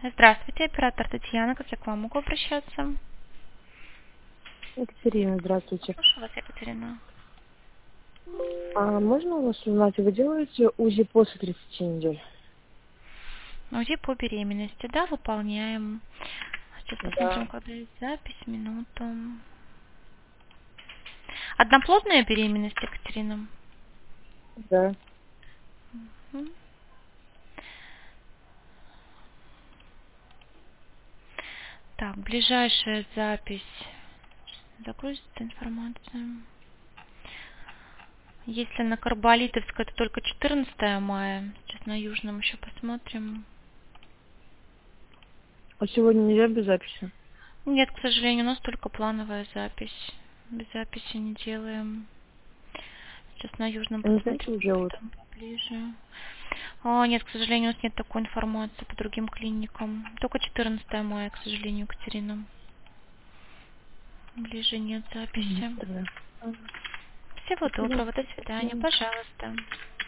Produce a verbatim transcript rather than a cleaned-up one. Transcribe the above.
Здравствуйте, оператор Татьяна, как я к вам могу обращаться? Екатерина, здравствуйте. Слушаю вас, Екатерина. А можно у вас узнать, вы делаете УЗИ после тридцати недель? УЗИ по беременности, да, выполняем. Сейчас посмотрим, Да. когда есть запись, минуту. Одноплодная беременность, Екатерина? Да. Мгм. Так, ближайшая запись. Загрузится информация. Если на Карболитовской, это только четырнадцатое мая. Сейчас на Южном еще посмотрим. А сегодня нельзя без записи? Нет, к сожалению, у нас только плановая запись. Без записи не делаем. Сейчас на Южном А не знаете, посмотрим, что что делают? там поближе. А, нет, к сожалению, у нас нет такой информации по другим клиникам. Только четырнадцатое мая, к сожалению, Екатерина. Ближе нет Мгм, записи. тогда. Всего Спасибо. доброго, до свидания, пожалуйста.